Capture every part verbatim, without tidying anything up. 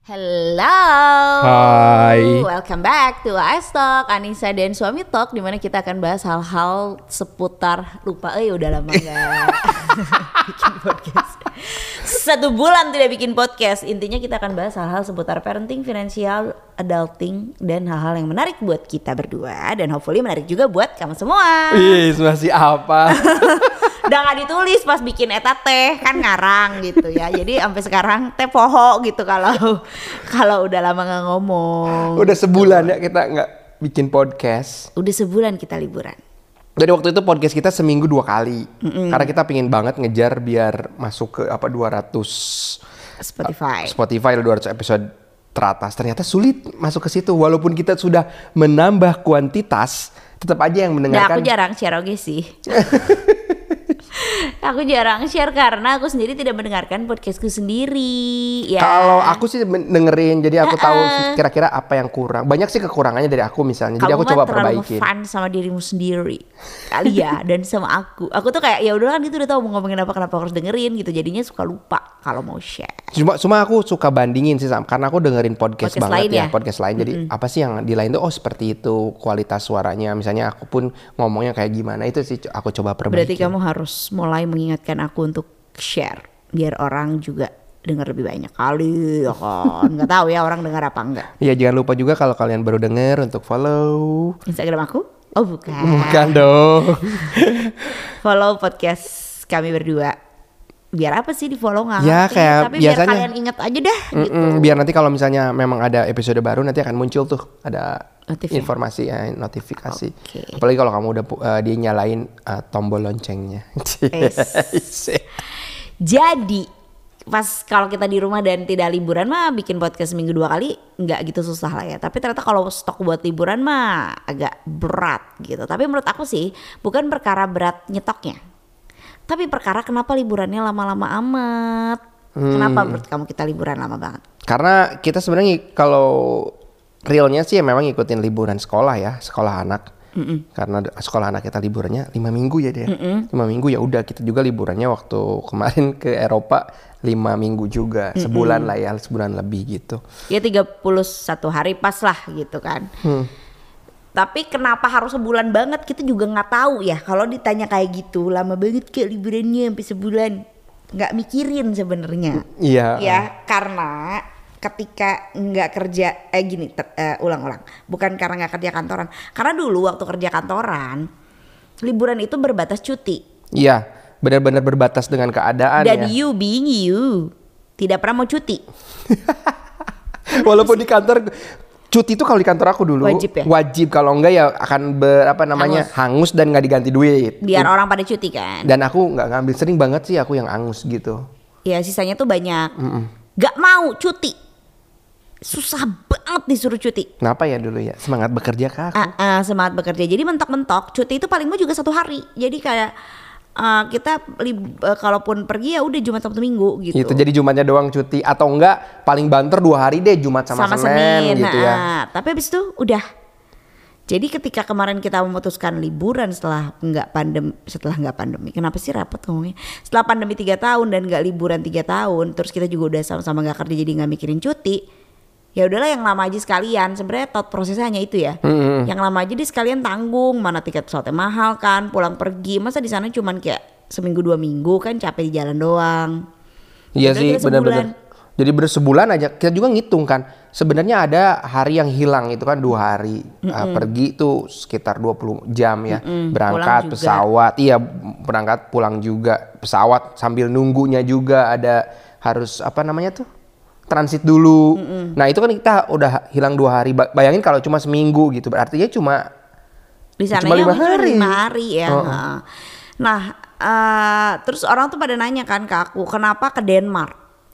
Hello, Hai. welcome back to Ice Talk, Anissa dan Suami Talk, dimana kita akan bahas hal-hal seputar lupa, eh udah lama gak bikin podcast. Satu bulan tidak bikin podcast. Intinya kita akan bahas hal-hal seputar parenting, finansial, adulting, dan hal-hal yang menarik buat kita berdua dan hopefully menarik juga buat kamu semua. Ih, masih apa? Udah gak ditulis pas bikin eta teh kan ngarang gitu ya. Jadi sampai sekarang teh poho gitu kalau kalau udah lama gak ngomong. Udah sebulan ya kita nggak bikin podcast. Udah sebulan kita liburan. Dari waktu itu podcast kita seminggu dua kali. Mm-mm. Karena kita pingin banget ngejar biar masuk ke apa dua ratus Spotify. Uh, Spotify dua ratus episode teratas. Ternyata sulit masuk ke situ. Walaupun kita sudah menambah kuantitas, tetap aja yang Nah mendengarkan. aku jarang share oke sih. Aku jarang share karena aku sendiri tidak mendengarkan podcastku sendiri ya. Kalau aku sih dengerin, jadi aku Uh-uh. tahu kira-kira apa yang kurang. Banyak sih kekurangannya dari aku misalnya. Jadi Kamu aku coba mah terlalu perbaikin. fun sama dirimu sendiri kali ya. Dan sama aku Aku tuh kayak ya udah kan gitu, udah tahu mau ngomongin apa, kenapa harus dengerin gitu. Jadinya suka lupa kalau mau share. Cuma, cuma aku suka bandingin sih Sam, karena aku dengerin podcast, Podcast banget lain ya, ya? podcast lain. Jadi Mm-mm. apa sih yang di lain tuh, oh seperti itu kualitas suaranya. Misalnya aku pun ngomongnya kayak gimana, itu sih aku coba perbaiki. Berarti kamu harus mulai mengingatkan aku untuk share biar orang juga dengar lebih banyak kali ya kan. Nggak tahu ya orang dengar apa enggak. Iya, jangan lupa juga kalau kalian baru denger untuk follow. Instagram aku? Oh bukan. Bukan dong. Follow podcast kami berdua. Biar apa sih di follow nggak Ya, ngerti. kayak Tapi biasanya. biar kalian ingat aja dah gitu. Mm-mm, biar nanti kalau misalnya memang ada episode baru nanti akan muncul tuh ada Notif ya? informasi ya, notifikasi. Oke. Apalagi kalau kamu udah uh, dia nyalain uh, tombol loncengnya. Es. Jadi pas kalau kita di rumah dan tidak liburan mah bikin podcast seminggu dua kali nggak gitu susah lah ya. Tapi ternyata kalau stok buat liburan mah agak berat gitu. Tapi menurut aku sih bukan perkara berat nyetoknya, tapi perkara kenapa liburannya lama-lama amat. Hmm. Kenapa menurut kamu kita liburan lama banget? Karena kita sebenarnya kalau realnya sih memang ngikutin liburan sekolah ya, sekolah anak. Mm-mm. Karena sekolah anak kita liburannya lima minggu ya deh. Lima minggu ya udah, kita juga liburannya waktu kemarin ke Eropa lima minggu juga. Mm-mm. Sebulan lah ya, sebulan lebih gitu. Ya tiga puluh satu hari pas lah gitu kan. Hmm. Tapi kenapa harus sebulan banget, kita juga nggak tahu ya. Kalau ditanya kayak gitu, lama banget ke liburannya sampai sebulan, nggak mikirin sebenarnya. Iya. Ya karena ketika nggak kerja, eh gini, ter, uh, ulang-ulang. Bukan karena nggak kerja kantoran. Karena dulu waktu kerja kantoran, liburan itu berbatas cuti. Iya, benar-benar berbatas dengan keadaan. Dan ya. you being you, tidak pernah mau cuti. Walaupun di kantor, cuti itu kalau di kantor aku dulu Wajib ya? wajib, kalau enggak ya akan ber, apa namanya hangus. hangus dan nggak diganti duit. Biar orang pada cuti kan. Dan aku nggak ngambil, sering banget sih aku yang angus gitu. Ya sisanya tuh banyak. Mm-mm. Gak mau cuti. Susah banget disuruh cuti. Kenapa ya dulu ya, semangat bekerja kah aku? Uh, uh, semangat bekerja. Jadi mentok-mentok cuti itu paling mau juga satu hari. Jadi kayak uh, kita lib- uh, kalaupun pergi ya udah Jumat Sabtu Minggu gitu. Itu jadi Jumatnya doang cuti, atau enggak paling banter dua hari deh, Jumat sama, sama Senin, Senin gitu nah, ya. Tapi habis itu udah. Jadi ketika kemarin kita memutuskan liburan setelah nggak pandemi, setelah nggak pandemi, kenapa sih repot ngomongnya? Setelah pandemi tiga tahun dan nggak liburan tiga tahun, terus kita juga udah sama-sama nggak kerja jadi nggak mikirin cuti. Ya udahlah yang lama aja sekalian. Sebenarnya thought prosesnya hanya itu ya. Hmm. Yang lama aja deh sekalian tanggung. Mana tiket pesawatnya mahal kan, pulang pergi. Masa di sana cuman kayak seminggu dua minggu kan, capek di jalan doang. Iya Udah sih, aja sebulan. benar-benar. Jadi bersebulan aja kita juga ngitung kan. Sebenarnya ada hari yang hilang itu kan dua hari. Uh, pergi itu sekitar dua puluh jam ya. Mm-mm. Berangkat pesawat, iya berangkat pulang juga pesawat, sambil nunggunya juga ada harus apa namanya tuh? Transit dulu. Mm-mm. Nah itu kan kita udah hilang dua hari. Bayangin kalau cuma seminggu gitu, berarti ya cuma di sana cuma lima hari. lima hari ya. Oh. Nah uh, terus orang tuh pada nanya kan ke aku, kenapa ke Denmark?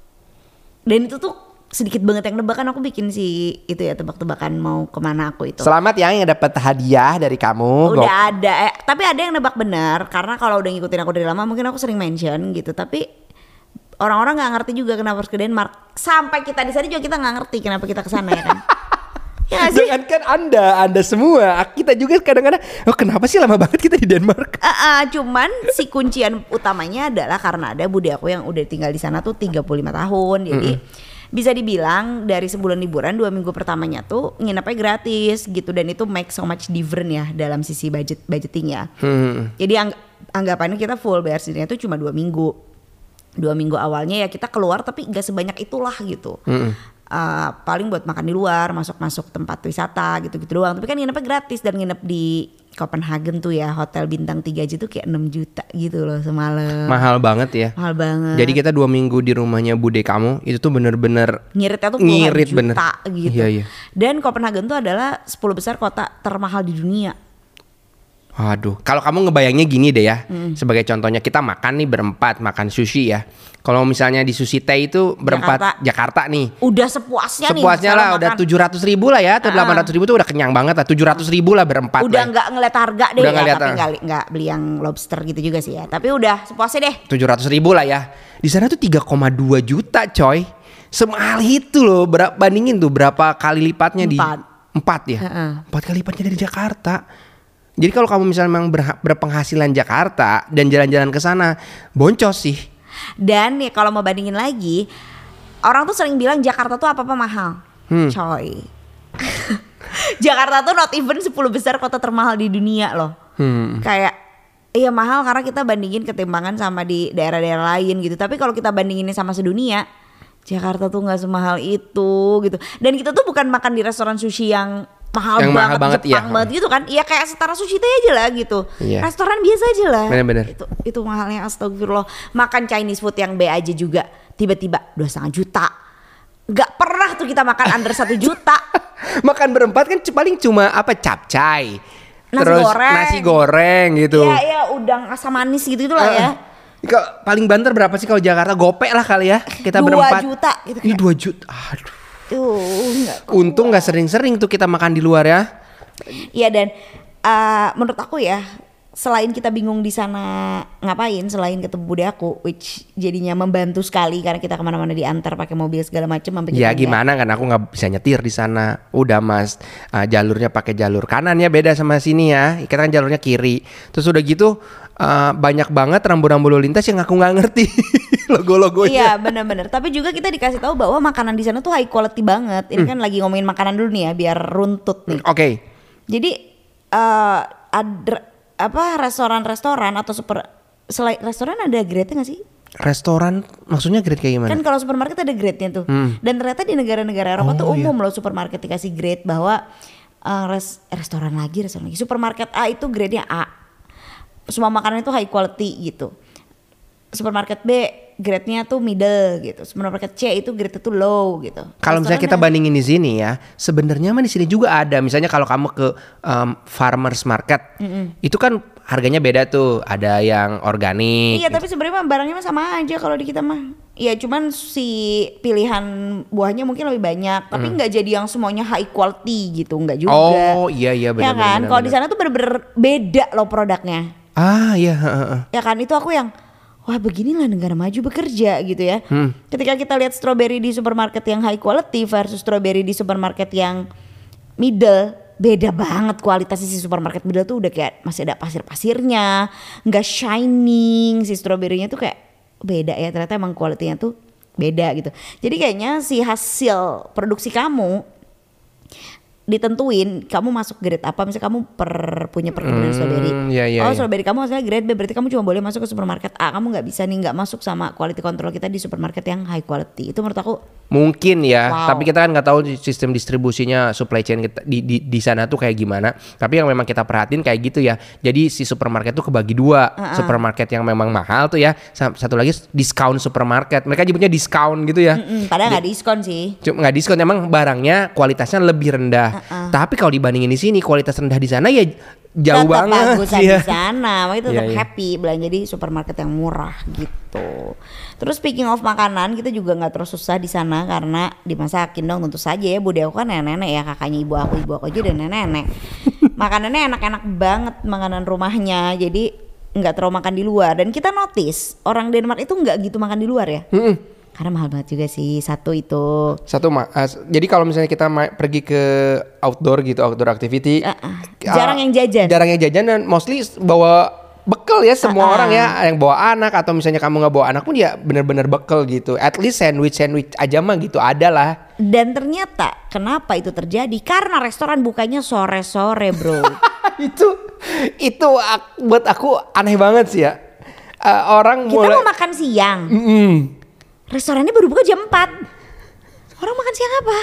Dan itu tuh sedikit banget yang nebak, kan aku bikin si itu ya tebak-tebakan mau kemana aku itu. Selamat ya yang dapat hadiah dari kamu. Udah Go. ada, eh, tapi ada yang nebak benar karena kalau udah ngikutin aku dari lama mungkin aku sering mention gitu, tapi orang-orang nggak ngerti juga kenapa harus ke Denmark. Sampai kita di sana juga kita nggak ngerti kenapa kita ke sana ya kan. Ya gak sih? Jangan kan anda, anda semua, kita juga kadang-kadang, oh kenapa sih lama banget kita di Denmark? Uh, uh, cuman si kuncian utamanya adalah karena ada bude aku yang udah tinggal di sana tuh tiga puluh lima tahun, jadi. Mm-hmm. bisa dibilang dari sebulan liburan dua minggu pertamanya tuh nginepnya gratis gitu, dan itu make so much different ya dalam sisi budget budgetingnya. Hmm. Jadi ang- anggapannya kita full bayar sendiri itu cuma dua minggu. Dua minggu awalnya ya kita keluar tapi gak sebanyak itulah gitu. Hmm. Uh, paling buat makan di luar, masuk-masuk tempat wisata gitu-gitu doang. Tapi kan nginepnya gratis, dan nginep di Copenhagen tuh ya hotel bintang tiga aja tuh kayak enam juta gitu loh semalam. Mahal banget ya. Mahal banget. Jadi kita dua minggu di rumahnya bude kamu itu tuh bener-bener ngiritnya tuh puluhan ngirit juta bener. gitu. Iya, iya. Dan Copenhagen tuh adalah sepuluh besar kota termahal di dunia. Waduh, kalau kamu ngebayangnya gini deh ya, hmm. sebagai contohnya kita makan nih berempat, makan sushi ya. Kalau misalnya di Sushi Tei itu berempat Jakarta, Jakarta nih. Udah sepuasnya, nih. Sepuasnya lah, udah tujuh ratus ribu lah ya, atau delapan ratus ribu tuh udah kenyang banget lah. Tujuh ratus ribu lah berempat. Udah nggak ngeliat harga deh udah ya, tapi nggak nggak beli yang lobster gitu juga sih ya. Tapi udah sepuasnya deh. Tujuh ratus ribu lah ya. Di sana tuh tiga koma dua juta coy. Semahal itu loh. Berapa bandingin tuh berapa kali lipatnya Empat. di empat ya. Uh-uh. Empat kali lipatnya dari Jakarta. Jadi kalau kamu misalnya memang ber- berpenghasilan Jakarta dan jalan-jalan ke sana, boncos sih. Dan ya kalau mau bandingin lagi, orang tuh sering bilang Jakarta tuh apa-apa mahal. Hmm. Coy. Jakarta tuh not even sepuluh besar kota termahal di dunia loh. Hmm. Kayak iya mahal karena kita bandingin ketimbangan sama di daerah-daerah lain gitu. Tapi kalau kita bandinginnya sama sedunia, Jakarta tuh nggak semahal itu gitu. Dan kita tuh bukan makan di restoran sushi yang mahal yang banget, mahal banget Jepang iya. banget gitu kan. Iya kayak setara Sushi Tei aja lah gitu. Iya. Restoran biasa aja lah. Bener-bener. Itu itu mahalnya astagfirullah. Makan Chinese food yang B aja juga tiba-tiba dua setengah juta. Gak pernah tuh kita makan under satu juta. Makan berempat kan paling cuma apa capcay. Nasi terus goreng. nasi goreng gitu. Iya iya udang asam manis gitu lah uh, ya. Kalo paling banter berapa sih kalau Jakarta? Gopek lah kali ya. Kita berempat. dua juta gitu. Ini dua juta. Aduh. Uh, gak Untung nggak sering-sering tuh kita makan di luar ya. Iya dan uh, menurut aku ya, selain kita bingung di sana ngapain selain ketemu bude aku, which jadinya membantu sekali karena kita kemana-mana diantar pakai mobil segala macam. Ya gimana kan aku nggak bisa nyetir di sana. Udah mas, uh, jalurnya pakai jalur kanan ya, beda sama sini ya. Kita kan jalurnya kiri. Terus udah gitu uh, banyak banget rambu-rambu lalu lintas yang aku nggak ngerti. Logo-logonya. Iya benar-benar. Tapi juga kita dikasih tahu bahwa makanan di sana tuh high quality banget. Ini hmm. kan lagi ngomongin makanan dulu nih ya, biar runtut nih. Oke. Okay. Jadi uh, ada apa restoran-restoran atau super selain restoran ada grade-nya nggak sih? Restoran maksudnya grade kayak gimana? Kan kalau supermarket ada grade-nya tuh. Hmm. Dan ternyata di negara-negara Eropa oh, tuh umum iya. loh supermarket dikasih grade bahwa uh, res, restoran lagi, restoran lagi. Supermarket A itu grade-nya A. Semua makanan itu high quality gitu. Supermarket B grade-nya tuh middle gitu. Supermarket C itu grade-nya tuh low gitu. Kalau misalnya kita bandingin di sini ya, sebenarnya mah di sini juga ada. Misalnya kalau kamu ke um, farmers market, mm-hmm. itu kan harganya beda tuh. Ada yang organik. Iya, gitu. Tapi sebenarnya barangnya mah sama aja kalau di kita mah. Iya, cuman si pilihan buahnya mungkin lebih banyak, tapi nggak mm. jadi yang semuanya high quality gitu, nggak juga. Oh iya iya benar. Ya kan, kalau di sana tuh bener-bener beda loh produknya. Ah iya. Ya kan, itu aku yang wah beginilah negara maju bekerja gitu ya. Hmm. Ketika kita lihat strawberry di supermarket yang high quality versus strawberry di supermarket yang middle, beda banget kualitasnya. Si supermarket middle tuh udah kayak masih ada pasir-pasirnya, nggak shining. Si strawberry-nya tuh kayak beda ya, ternyata emang kualitinya tuh beda gitu. Jadi kayaknya si hasil produksi kamu ditentuin kamu masuk grade apa. Misalnya kamu per, punya perkebunan hmm, strawberry iya, iya, oh iya. strawberry kamu hasilnya grade B, berarti kamu cuma boleh masuk ke supermarket A. Kamu gak bisa nih gak masuk sama quality control kita di supermarket yang high quality. Itu menurut aku mungkin ya, wow. Tapi kita kan nggak tahu sistem distribusinya supply chain kita di, di di sana tuh kayak gimana. Tapi yang memang kita perhatiin kayak gitu ya. Jadi si supermarket tuh kebagi dua, uh-uh. supermarket yang memang mahal tuh ya, satu lagi diskon supermarket. Mereka nyebutnya diskon gitu ya. Mm-mm, padahal nggak diskon sih. Cuma nggak diskon, emang barangnya kualitasnya lebih rendah. Uh-uh. Tapi kalau dibandingin di sini kualitas rendah di sana ya jauh tetap banget. Bagusan ya. Di sana, makanya tetap yeah, yeah. happy belanja di supermarket yang murah gitu. Terus speaking of makanan, kita juga nggak terus susah di sana karena dimasakin dong tentu saja ya. Bude aku kan nenek-nenek ya, kakaknya ibu aku, ibu aku aja udah nenek-nenek. Makanannya enak-enak banget makanan rumahnya, jadi nggak terlalu makan di luar. Dan kita notice orang Denmark itu nggak gitu makan di luar ya. Mm-mm. Karena mahal banget juga sih satu itu. Satu ma- uh, jadi kalau misalnya kita ma- pergi ke outdoor gitu, outdoor activity, uh, uh, jarang uh, yang jajan. Jarang yang jajan dan mostly bawa bekal ya semua Uh-uh. orang ya yang bawa anak atau misalnya kamu nggak bawa anak pun ya bener-bener bekal gitu. At least sandwich sandwich aja mah gitu ada lah. Dan ternyata kenapa itu terjadi? Karena restoran bukanya sore-sore bro. itu itu ak- buat aku aneh banget sih ya. Uh, orang Kita mulai mau makan siang, Mm-mm. restorannya baru buka jam empat. Orang makan siang apa?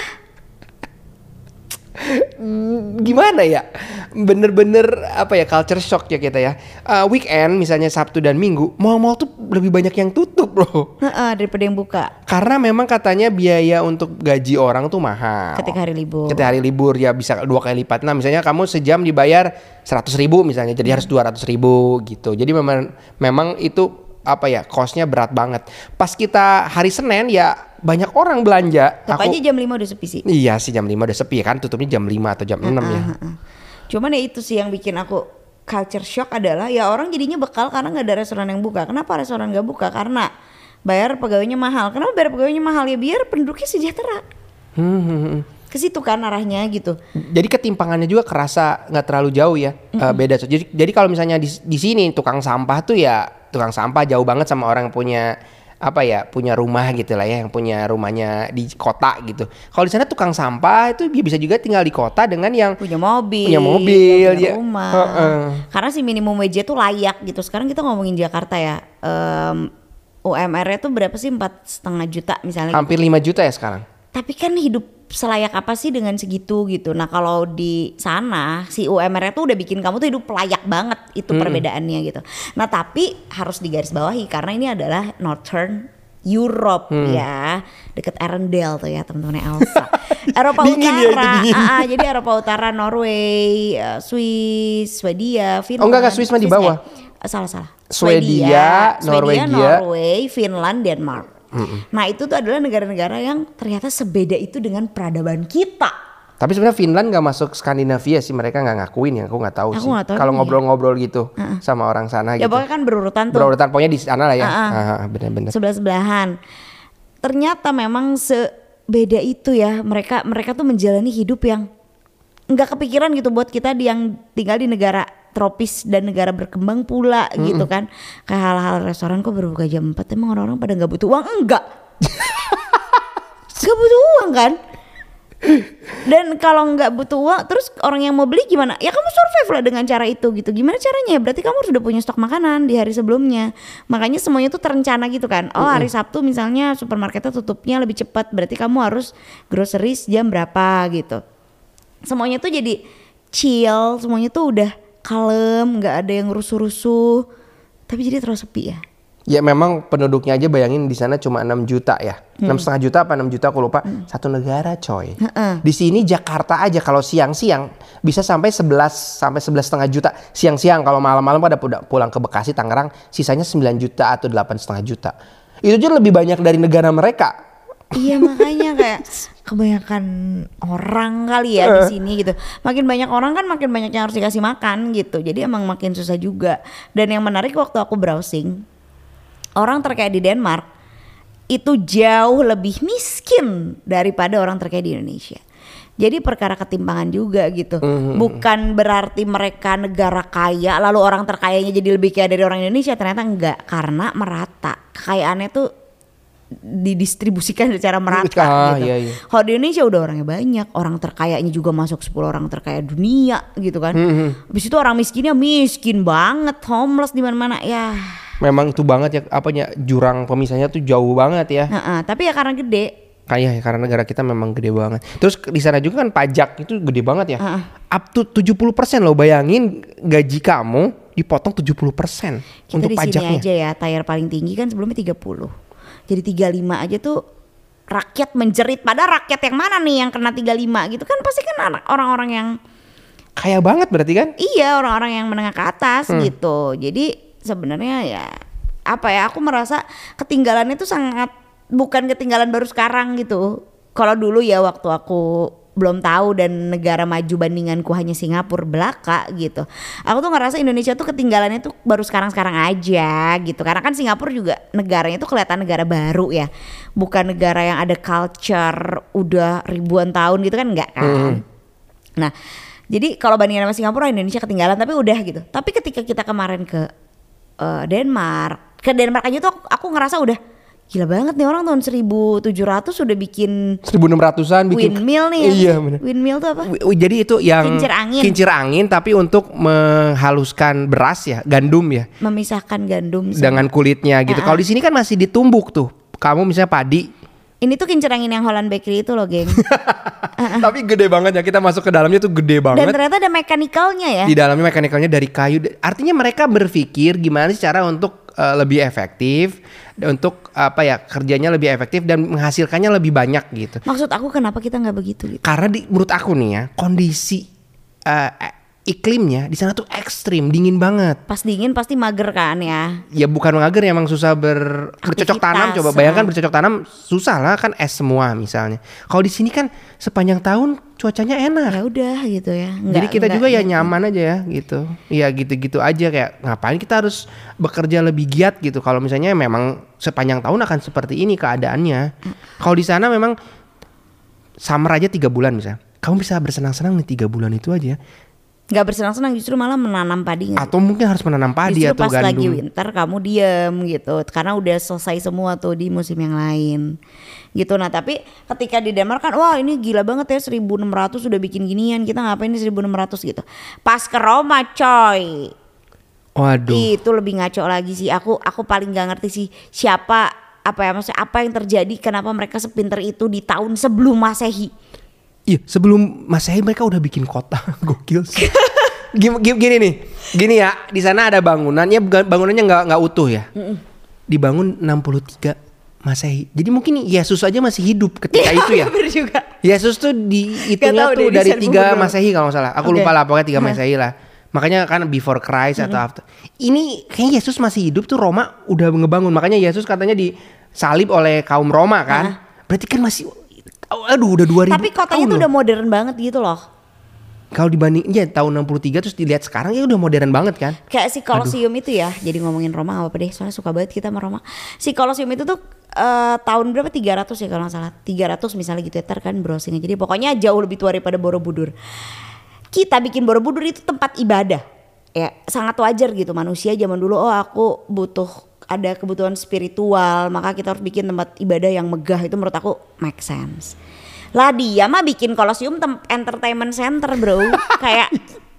Gimana ya, bener-bener apa ya, culture shock ya kita ya. Uh, weekend misalnya Sabtu dan Minggu, mall-mall tuh lebih banyak yang tutup loh. Heeh, daripada yang buka Karena memang katanya biaya untuk gaji orang tuh mahal. ketika hari libur. Ketika hari libur ya bisa dua kali lipat. Nah misalnya kamu sejam dibayar seratus ribu misalnya, jadi harus dua ratus ribu gitu. Jadi memang memang itu apa ya, costnya berat banget. Pas kita hari Senin ya banyak orang belanja. Tetap aja jam lima udah sepi sih. Iya sih, jam lima udah sepi kan, tutupnya jam lima atau jam enam ya. Uh-uh. Cuman ya itu sih yang bikin aku culture shock adalah ya orang jadinya bekal karena nggak ada restoran yang buka. Kenapa restoran nggak buka? Karena bayar pegawainya mahal. Kenapa bayar pegawainya mahal? Ya biar penduduknya sejahtera. Hmm, hmm, hmm. Ke situ kan arahnya gitu. Jadi ketimpangannya juga kerasa nggak terlalu jauh ya, uh, beda. Jadi jadi kalau misalnya di di sini tukang sampah tuh ya tukang sampah jauh banget sama orang yang punya apa ya, punya rumah gitu lah ya, yang punya rumahnya di kota gitu. Kalau di sana tukang sampah itu bisa juga tinggal di kota dengan yang Punya mobil, punya mobil, punya ya. rumah. Heeh. Karena si minimum wage tuh layak gitu. Sekarang kita ngomongin Jakarta ya, um, U M R-nya tuh berapa sih, empat setengah juta misalnya. hampir lima juta ya sekarang. Tapi kan hidup selayak apa sih dengan segitu gitu. Nah kalau di sana si U M R-nya tuh udah bikin kamu tuh hidup layak banget. Itu Hmm. perbedaannya gitu. Nah tapi harus digarisbawahi karena ini adalah Northern Europe Hmm. ya, deket Arendelle tuh ya teman-temannya Elsa. Eropa Dingin ya, itu Utara, dingin. ah, ah, jadi Eropa Utara, Norway, eh, Swiss, Swedia, Finland. Oh, enggak, enggak, Swiss mah di bawah. eh, salah salah. Swedia, Swedia, Norwegia. Norway, Finland, Denmark. Nah itu tuh adalah negara-negara yang ternyata sebeda itu dengan peradaban kita. Tapi sebenarnya Finland nggak masuk Skandinavia sih, mereka nggak ngakuin ya, aku nggak tahu Aku sih. nggak tahu Kalau nih. ngobrol-ngobrol gitu sama orang sana Ya gitu. pokoknya kan berurutan tuh, Berurutan pokoknya di sana lah ya. Ah, ah. Ah, benar-benar. sebelah-sebelahan. Ternyata memang sebeda itu ya, mereka mereka tuh menjalani hidup yang nggak kepikiran gitu buat kita di yang tinggal di negara tropis dan negara berkembang pula gitu kan. Kayak hal-hal restoran kok baru buka jam empat, emang orang-orang pada nggak butuh uang? Enggak. Gak butuh uang kan? Dan kalau nggak butuh uang, terus orang yang mau beli gimana? Ya kamu survive lah dengan cara itu gitu. Gimana caranya? Berarti kamu harus udah punya stok makanan di hari sebelumnya. Makanya semuanya tuh terencana gitu kan. Oh hari Sabtu misalnya supermarketnya tutupnya lebih cepat, berarti kamu harus groceries jam berapa gitu. Semuanya tuh jadi chill, semuanya tuh udah kalem, nggak ada yang rusuh-rusuh. Tapi jadi terus sepi ya. Ya memang penduduknya aja bayangin di sana cuma enam juta ya. enam setengah juta apa enam juta aku lupa. Satu negara coy. Di sini Jakarta aja kalau siang-siang bisa sampai sebelas sampai sebelas setengah juta. Siang-siang, kalau malam-malam pada pulang ke Bekasi, Tangerang sisanya sembilan juta atau delapan setengah juta. Itu aja lebih banyak dari negara mereka. Iya makanya kayak kebanyakan orang kali ya di sini gitu. Makin banyak orang kan makin banyak yang harus dikasih makan gitu. Jadi emang makin susah juga. Dan yang menarik waktu aku browsing, orang terkaya di Denmark itu jauh lebih miskin daripada orang terkaya di Indonesia. Jadi perkara ketimpangan juga gitu. Bukan berarti mereka negara kaya lalu orang terkayanya jadi lebih kaya dari orang Indonesia. Ternyata enggak, karena merata. Kekayaannya tuh didistribusikan secara merata Ah, gitu. iya, iya. Kalau di Indonesia udah orangnya banyak, orang terkayanya juga masuk sepuluh orang terkaya dunia gitu kan. Habis itu orang miskinnya miskin banget, homeless di mana-mana ya. Memang itu banget ya, apanya, jurang pemisahnya tuh jauh banget ya. Nah, tapi ya karena gede. Kayak ya, karena negara kita memang gede banget. Terus di sana juga kan pajak itu gede banget ya. Uh-uh. Up to tujuh puluh persen loh, bayangin gaji kamu dipotong tujuh puluh persen Kita untuk di sini pajaknya. aja ya, tayar paling tinggi kan sebelumnya tiga puluh. Jadi tiga puluh lima aja tuh rakyat menjerit. Padahal rakyat yang mana nih yang kena tiga puluh lima gitu kan, pasti kan anak orang-orang yang Kaya banget berarti kan? iya, orang-orang yang menengah ke atas Hmm. gitu. Jadi sebenarnya ya apa ya, aku merasa ketinggalannya tuh sangat, bukan ketinggalan baru sekarang gitu. Kalau dulu ya waktu aku belum tahu dan negara maju bandinganku hanya Singapura belaka gitu. Aku tuh ngerasa Indonesia tuh ketinggalannya tuh baru sekarang-sekarang aja gitu. Karena kan Singapura juga negaranya tuh kelihatan negara baru ya. Bukan negara yang ada culture udah ribuan tahun gitu kan, enggak kan. Hmm. Nah, jadi kalau bandingan sama Singapura, Indonesia ketinggalan, tapi udah gitu. Tapi ketika kita kemarin ke uh, Denmark. Ke Denmark aja tuh aku, aku ngerasa udah gila banget nih orang tahun seribu tujuh ratus udah bikin seribu enam ratusan bikin windmill nih. Iya benar. Windmill tuh apa? W- Jadi itu yang Kincir angin. kincir angin tapi untuk menghaluskan beras ya, gandum ya. Memisahkan gandum sama- Dengan kulitnya gitu. Uh-uh. Kalau di sini kan masih ditumbuk tuh. Kamu misalnya padi. Ini tuh kincir angin yang Holland Bakery itu loh, geng. Tapi gede banget ya, kita masuk ke dalamnya tuh gede banget. Dan ternyata ada mekanikalnya ya. Di dalamnya mekanikalnya dari kayu. Artinya mereka berpikir gimana sih cara untuk uh, lebih efektif, untuk apa ya kerjanya lebih efektif dan menghasilkannya lebih banyak gitu. Maksud aku kenapa kita nggak begitu gitu? Karena di, menurut aku nih ya kondisi uh, iklimnya di sana tuh ekstrim, dingin banget. Pas dingin pasti mager kan ya. Ya bukan mager, emang susah ber, bercocok tanam. Coba bayangkan bercocok tanam susah lah kan, es semua misalnya. Kalau di sini kan sepanjang tahun cuacanya enak. Ya udah gitu ya. Nggak, Jadi kita nggak, juga ya gitu. nyaman aja ya gitu. Ya gitu-gitu aja, kayak ngapain kita harus bekerja lebih giat gitu. Kalau misalnya memang sepanjang tahun akan seperti ini keadaannya. Kalau di sana memang summer aja tiga bulan misalnya. Kamu bisa bersenang-senang nih tiga bulan itu aja. Nggak bersenang-senang, justru malah menanam padi. Atau mungkin harus menanam padi justru atau pas gandum. lagi winter kamu diem gitu, karena udah selesai semua tuh di musim yang lain gitu. Nah tapi ketika di Denmark kan wah ini gila banget ya, seribu enam ratus udah bikin ginian, kita ngapain di seribu enam ratus gitu. Pas ke Roma coy, Waduh. itu lebih ngaco lagi sih. Aku aku paling nggak ngerti sih siapa apa ya maksudnya apa yang terjadi, kenapa mereka sepinter itu di tahun sebelum Masehi. Iya, sebelum Masehi mereka udah bikin kota. Gokil sih. Gini, gini nih, gini ya, di sana ada bangunannya, bangunannya nggak nggak utuh ya. Mm-mm. Dibangun enam puluh tiga Masehi. Jadi mungkin Yesus aja masih hidup ketika itu ya. Bener juga. Yesus tuh dihitungnya tuh deh, dari tiga Google. Masehi kalau nggak salah. Aku Okay. lupa lah, pokoknya tiga Masehi lah. Makanya kan before Christ atau after. Ini kayaknya Yesus masih hidup tuh, Roma udah ngebangun. Makanya Yesus katanya disalib oleh kaum Roma kan. Uh-huh. Berarti kan masih, aduh udah dua ribu Tapi kotanya tuh tahun udah loh. modern banget gitu loh. Kalau dibanding ya tahun enam puluh tiga terus dilihat sekarang ya udah modern banget kan. Kayak si Colosseum itu ya. Jadi ngomongin Roma apa deh, soalnya suka banget kita sama Roma. Si Colosseum itu tuh uh, tahun berapa, tiga ratus ya kalau nggak salah. tiga ratus misalnya gitu ya, ntar kan browsing aja. Jadi pokoknya jauh lebih tua daripada Borobudur. Kita bikin Borobudur itu tempat ibadah. Ya sangat wajar gitu, manusia zaman dulu oh aku butuh ada kebutuhan spiritual, maka kita harus bikin tempat ibadah yang megah. Itu menurut aku make sense. Lah dia mah bikin Colosseum tem- entertainment center bro. Kayak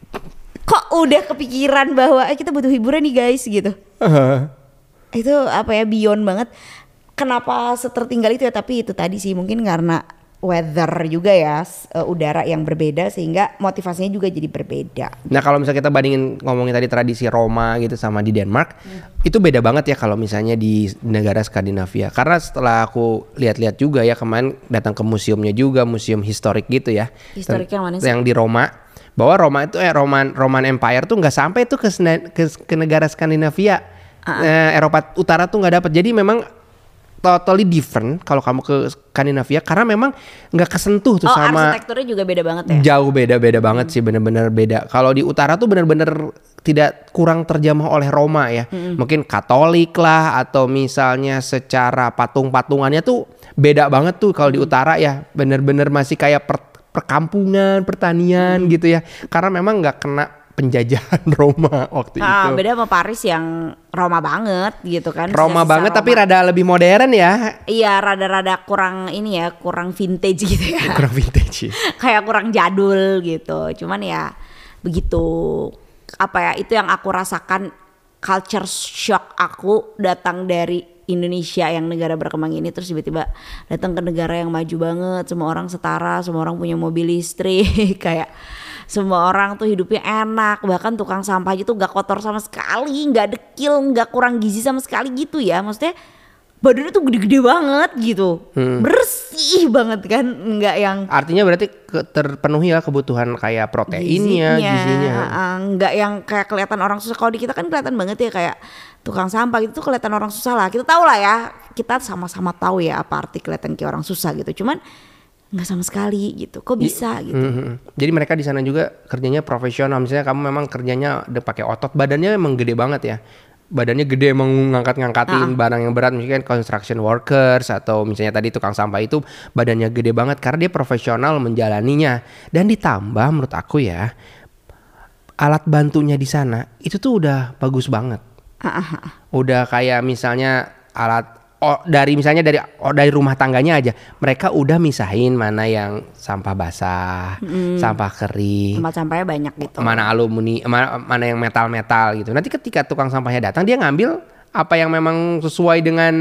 kok udah kepikiran bahwa eh, kita butuh hiburan nih guys gitu. Uh-huh. Itu apa ya, beyond banget. Kenapa setertinggal itu ya, tapi itu tadi sih mungkin karena weather juga ya, uh, udara yang berbeda sehingga motivasinya juga jadi berbeda. Nah kalau misalnya kita bandingin ngomongin tadi tradisi Roma gitu sama di Denmark, hmm. itu beda banget ya kalau misalnya di negara Skandinavia. Karena setelah aku lihat-lihat juga ya, kemarin datang ke museumnya juga, museum historik gitu ya. Historik yang mana sih? Yang di Roma. Bahwa Roma itu eh Roman Roman Empire tuh nggak sampai tuh ke, ke ke negara Skandinavia. Uh-uh. Eh, Eropa Utara tuh nggak dapat. Jadi memang totally different kalau kamu ke Skandinavia, karena memang nggak kesentuh tuh oh, sama. arsitekturnya juga beda banget ya. Jauh beda beda banget hmm. sih, bener-bener beda. Kalau di utara tuh bener-bener tidak kurang terjamah oleh Roma ya. Hmm. Mungkin Katolik lah, atau misalnya secara patung-patungannya tuh beda banget tuh kalau hmm. di utara ya. Bener-bener masih kayak per, perkampungan, pertanian hmm. gitu ya. Karena memang nggak kena penjajahan Roma waktu nah, itu. Beda sama Paris yang Roma banget gitu kan. Roma banget Roma. Tapi rada lebih modern ya. Iya, rada-rada kurang ini ya, kurang vintage gitu ya. Kurang vintage. Kayak kurang jadul gitu. Cuman ya begitu, apa ya, itu yang aku rasakan, culture shock aku datang dari Indonesia yang negara berkembang ini, terus tiba-tiba datang ke negara yang maju banget, semua orang setara, semua orang punya mobil listrik, kayak semua orang tuh hidupnya enak, bahkan tukang sampah aja tuh gak kotor sama sekali, gak dekil, gak kurang gizi sama sekali gitu ya. Maksudnya badannya tuh gede-gede banget gitu, hmm. bersih banget kan, nggak yang. Artinya berarti ke, terpenuhi ya kebutuhan kayak proteinnya, gizinya, gizinya. Uh, nggak yang kayak kelihatan orang susah. Kalau di kita kan kelihatan banget ya, kayak tukang sampah itu tuh kelihatan orang susah lah. Kita tahu lah ya, kita sama-sama tahu ya apa arti kelihatan kayak orang susah gitu. Cuman nggak sama sekali gitu, kok bisa gitu. Mm-hmm. Jadi mereka di sana juga kerjanya profesional. Misalnya kamu memang kerjanya udah pakai otot, badannya emang gede banget ya. Badannya gede, emang ngangkat-ngangkatin uh-uh. barang yang berat, misalnya construction workers atau misalnya tadi tukang sampah itu badannya gede banget karena dia profesional menjalaninya. Dan ditambah menurut aku ya, alat bantunya di sana itu tuh udah bagus banget. Udah kayak misalnya alat oh, dari misalnya dari oh, dari rumah tangganya aja, mereka udah misahin mana yang sampah basah, mm. sampah kering, tempat sampahnya banyak gitu, mana alumni, mana, mana yang metal-metal gitu. Nanti ketika tukang sampahnya datang, dia ngambil apa yang memang sesuai dengan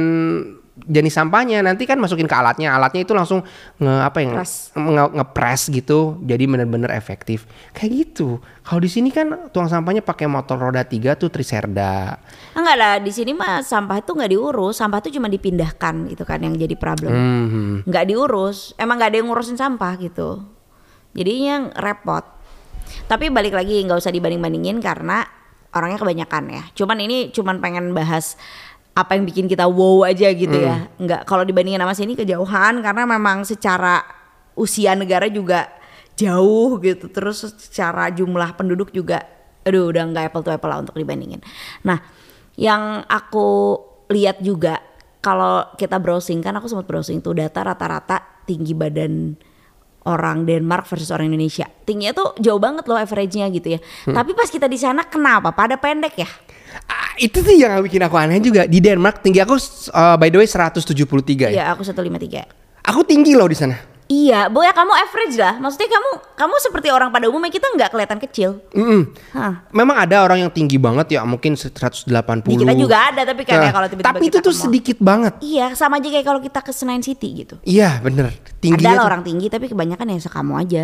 jenis sampahnya, nanti kan masukin ke alatnya, alatnya itu langsung nge apa yang nge, ngepres gitu, jadi benar-benar efektif kayak gitu. Kalau di sini kan tukang sampahnya pakai motor roda tiga tuh Triserda. Enggak lah, di sini mah sampah itu nggak diurus, sampah itu cuma dipindahkan itu kan yang jadi problem. Mm-hmm. Nggak diurus, emang nggak ada yang ngurusin sampah gitu, jadinya repot. Tapi balik lagi nggak usah dibanding-bandingin karena orangnya kebanyakan ya. Cuman ini cuman pengen bahas apa yang bikin kita wow aja gitu mm. ya. Enggak, kalau dibandingin sama sini kejauhan karena memang secara usia negara juga jauh gitu. Terus secara jumlah penduduk juga aduh udah enggak apple to apple lah untuk dibandingin. Nah, yang aku lihat juga kalau kita browsing, kan aku sempat browsing tuh data rata-rata tinggi badan orang Denmark versus orang Indonesia. Tingginya tuh jauh banget loh average-nya gitu ya. Hmm. Tapi pas kita di sana kenapa pada pendek ya? Ah, itu sih yang bikin aku aneh juga. Di Denmark tinggi aku uh, by the way seratus tujuh puluh tiga ya. Iya, aku seratus lima puluh tiga. Aku tinggi loh di sana. Iya, boya kamu average lah. Maksudnya kamu kamu seperti orang pada umumnya, kita nggak kelihatan kecil. Mm-mm. Memang ada orang yang tinggi banget ya, mungkin seratus delapan puluh. Di kita juga ada, tapi kan nah, ya kalau tiba-tiba tapi itu tuh mau, sedikit banget. Iya, sama aja kayak kalau kita ke Senayan City gitu. Iya, bener. Tingginya ada lah orang tinggi, tapi kebanyakan ya sekamu aja.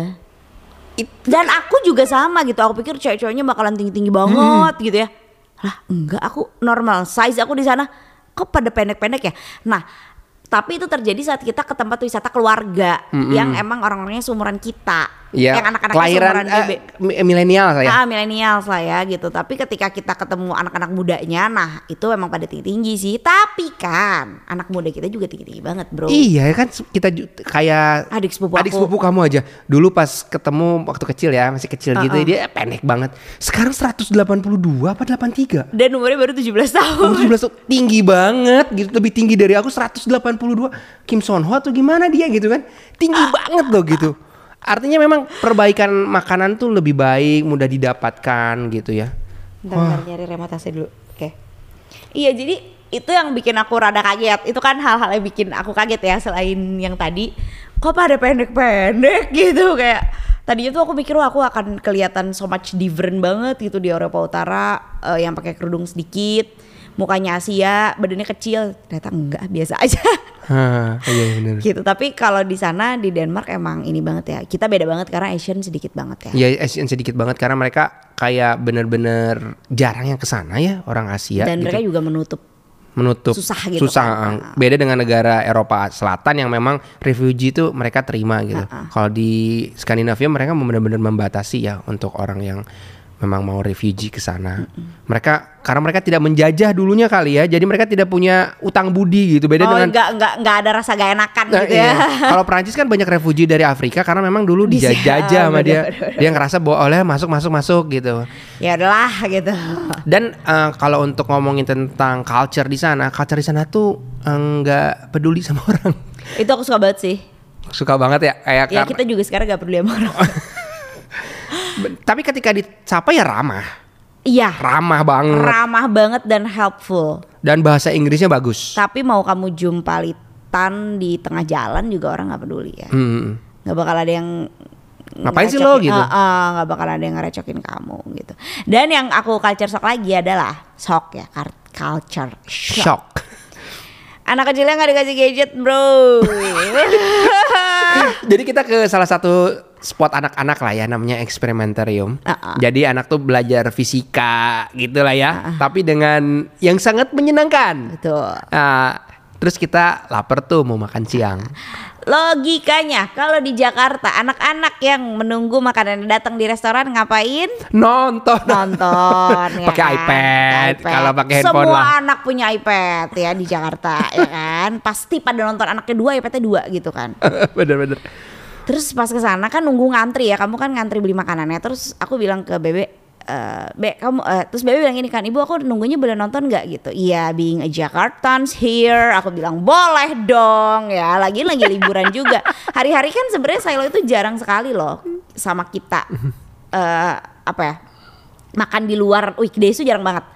It, Dan aku juga sama gitu. Aku pikir cewek-ceweknya bakalan tinggi-tinggi banget hmm. gitu ya. Lah, enggak, aku normal size aku di sana. Kok pada pendek-pendek ya? Nah, tapi itu terjadi saat kita ke tempat wisata keluarga mm-hmm. yang emang orang-orangnya seumuran kita, ya, yang anak-anaknya seumuran uh, milenial lah ya. Ah, milenial lah ya gitu. Tapi ketika kita ketemu anak-anak mudanya, nah itu emang pada tinggi-tinggi sih. Tapi kan anak muda kita juga tinggi-tinggi banget, bro. Iya kan, kita kayak adik sepupu adik aku. sepupu kamu aja. Dulu pas ketemu waktu kecil ya, masih kecil uh-uh. gitu, dia pendek banget. Sekarang seratus delapan puluh dua apa delapan puluh tiga? Dan umurnya baru tujuh belas tahun. tujuh belas tahun, tinggi banget gitu, lebih tinggi dari aku seratus delapan puluh dua. Kim Son Ho atau gimana dia gitu kan, tinggi ah. banget loh gitu. Artinya memang perbaikan makanan tuh lebih baik, mudah didapatkan gitu ya. Bentar, bentar nyari remote A C dulu. Oke. Iya, jadi itu yang bikin aku rada kaget. Itu kan hal-hal yang bikin aku kaget ya, selain yang tadi. Kok pada pendek-pendek gitu, kayak tadinya tuh aku mikir wah aku akan kelihatan so much different banget gitu di Eropa Utara, uh, yang pakai kerudung sedikit, mukanya Asia, badannya kecil. Ternyata enggak, biasa aja. Ha, iya benar. Gitu. Tapi kalau di sana di Denmark emang ini banget ya. Kita beda banget karena Asian sedikit banget ya. Iya, Asian sedikit banget karena mereka kayak bener-bener jarang yang kesana ya, orang Asia. Dan gitu. Mereka juga menutup. Menutup. Susah gitu. Susah. Kan. Beda dengan negara Eropa Selatan yang memang refugee itu mereka terima gitu. Uh-uh. Kalau di Skandinavia mereka benar-benar membatasi ya untuk orang yang memang mau refugee ke sana. Mm-mm. Mereka karena mereka tidak menjajah dulunya kali ya. Jadi mereka tidak punya utang budi gitu. Beda oh, dengan enggak enggak enggak ada rasa gak enakan nah, gitu iya. ya. Kalau Perancis kan banyak refugee dari Afrika karena memang dulu dijajah sama dia. Bener, bener. Dia ngerasa bahwa oleh masuk masuk masuk gitu. Ya udahlah gitu. Dan uh, kalau untuk ngomongin tentang culture di sana, culture di sana tuh enggak peduli sama orang. Itu aku suka banget sih. Suka banget ya kayak ya, kita juga sekarang gak peduli sama orang. Tapi ketika disapa ya ramah. Iya. Ramah banget. Ramah banget dan helpful. Dan bahasa Inggrisnya bagus. Tapi mau kamu jumpalitan di tengah jalan juga orang nggak peduli ya. Hmm. Gak bakal ada yang ngapain sih lo gitu. Uh, uh, gak bakal ada yang ngerecokin kamu gitu. Dan yang aku culture shock lagi adalah shock ya, culture shock. shock. Anak kecilnya gak dikasih gadget bro. Jadi kita ke salah satu spot anak-anak lah ya, namanya eksperimentarium. Uh-uh. Jadi anak tuh belajar fisika gitu lah ya, uh-uh. tapi dengan yang sangat menyenangkan. Betul. Uh, terus kita lapar tuh mau makan siang. Logikanya kalau di Jakarta anak-anak yang menunggu makanan datang di restoran ngapain? Nonton. Nonton ya pakai kan? iPad. iPad. Kalau pakai handphone semua lah. Semua anak punya iPad ya di Jakarta ya kan. Pasti pada nonton anaknya dua, iPadnya dua gitu kan. Bener-bener. Terus pas ke sana kan nunggu ngantri ya, kamu kan ngantri beli makanannya. Terus aku bilang ke Bebe, Uh, Be, kamu, uh, terus Bebe bilang gini kan, ibu aku nunggunya boleh nonton nggak gitu? Iya, being a Jakartans here, aku bilang boleh dong ya. Lagi lagi liburan juga. Hari-hari kan sebenarnya Silo itu jarang sekali loh sama kita. Uh, apa ya? Makan di luar weekdays itu jarang banget. Hmm.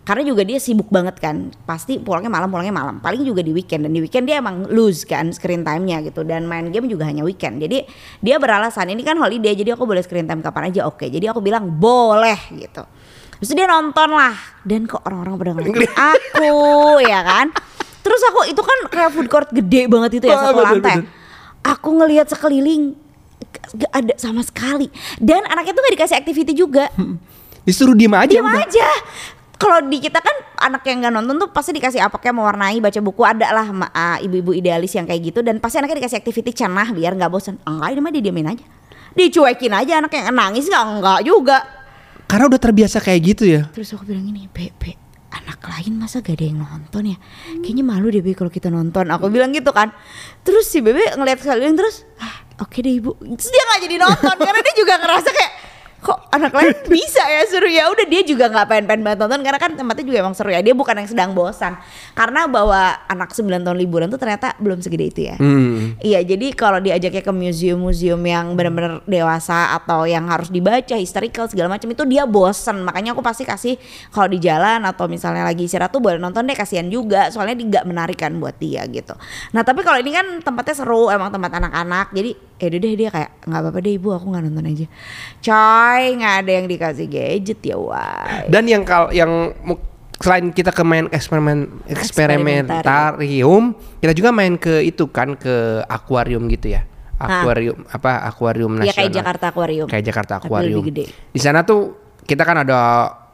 karena juga dia sibuk banget kan, pasti pulangnya malam pulangnya malam, paling juga di weekend, dan di weekend dia emang lose kan screen time-nya gitu, dan main game juga hanya weekend. Jadi dia beralasan ini kan holiday jadi aku boleh screen time kapan aja. Oke, jadi aku bilang boleh gitu. Terus dia nonton lah, dan kok orang-orang pada ngeliatin aku ya kan. Terus aku itu kan kayak food court gede banget itu ya, satu lantai. Aku ngelihat sekeliling gak ada sama sekali, dan anaknya tuh gak dikasih activity juga. Disuruh diem aja. Diem aja. Kalau di kita kan anak yang nggak nonton tuh pasti dikasih apa kayak mewarnai, baca buku, ada lah uh, ibu-ibu idealis yang kayak gitu, dan pasti anaknya dikasih activity cenah biar nggak bosan. Enggak, ini mah didiamin aja, dicuekin aja, anak yang nangis nggak enggak juga. Karena udah terbiasa kayak gitu ya. Terus aku bilang ini, Bebe, anak lain masa gak ada yang nonton ya? Kayaknya malu deh Bebe kalau kita nonton. Aku bilang gitu kan. Terus si Bebe ngeliat sekalian terus, ah, oke deh ibu. Terus dia nggak jadi nonton karena dia juga ngerasa kayak, kok anak lain bisa ya suruh, ya udah dia juga nggak pengen-pengen banget nonton karena kan tempatnya juga emang seru ya, dia bukan yang sedang bosan karena bawa anak sembilan tahun liburan tuh ternyata belum segede itu ya. hmm. Iya, jadi kalau diajaknya ke museum-museum yang benar-benar dewasa atau yang harus dibaca historical segala macam itu dia bosan, makanya aku pasti kasih kalau di jalan atau misalnya lagi istirahat tuh boleh nonton deh, kasihan juga soalnya dia nggak menarik kan buat dia gitu. Nah tapi kalau ini kan tempatnya seru, emang tempat anak-anak, jadi ya udah deh dia kayak nggak apa-apa deh ibu, aku nggak nonton aja coy, nggak ada yang dikasih gadget ya why. Dan yang kalau yang selain kita ke main eksperimen eksperimentarium, kita juga main ke itu kan, ke akuarium gitu ya, akuarium ah. apa akuarium nasional. Ya kayak Jakarta Akuarium. Kayak Jakarta Akuarium. Di sana tuh kita kan ada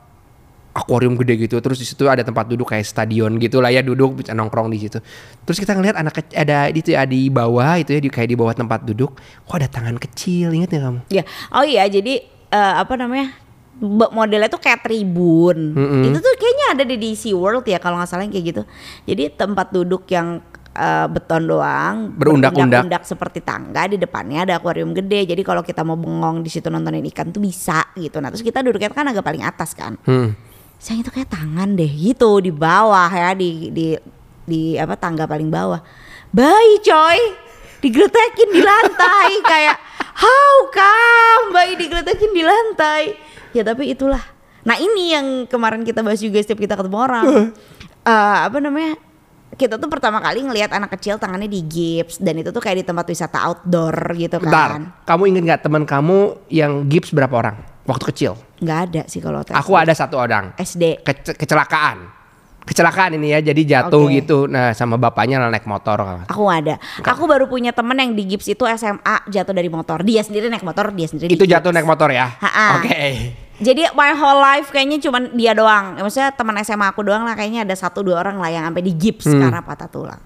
akuarium gede gitu, terus di situ ada tempat duduk kayak stadion gitu lah ya, duduk bisa nongkrong di situ. Terus kita ngelihat anak kecil ada di ya, di bawah itu ya, di kayak di bawah tempat duduk, kok ada tangan kecil, ingat ya kamu? Ya, oh iya, jadi uh, apa namanya, modelnya tuh kayak tribun. Mm-hmm. Itu tuh kayaknya ada di SeaWorld ya kalau nggak salah yang kayak gitu. Jadi tempat duduk yang uh, beton doang, berundak-undak seperti tangga, di depannya ada akuarium gede. Jadi kalau kita mau bengong di situ nontonin ikan tuh bisa gitu. Nah terus kita duduknya kan agak paling atas kan. Hmm. Sayang itu kayak tangan deh gitu di bawah ya, di di di apa tangga paling bawah. Bayi coy, digeletekin di lantai kayak how come bayi digeletekin di lantai. Ya tapi itulah. Nah ini yang kemarin kita bahas juga setiap kita ketemu orang. uh, apa namanya? Kita tuh pertama kali ngelihat anak kecil tangannya di gips, dan itu tuh kayak di tempat wisata outdoor gitu kan. Bentar, kamu inget nggak teman kamu yang gips berapa orang waktu kecil? Nggak ada sih kalau tes. Aku ada satu orang. S D. Ke- kecelakaan. Kecelakaan ini ya, jadi jatuh okay. gitu. Nah sama bapaknya naik motor. Aku ada. Enggak. Aku baru punya temen yang di gips itu S M A, jatuh dari motor. Dia sendiri naik motor, dia sendiri itu di jatuh naik motor ya? Oke. Okay. Jadi my whole life kayaknya cuman dia doang. Maksudnya teman S M A aku doang lah, kayaknya ada satu dua orang lah yang sampai di gips hmm. karena patah tulang.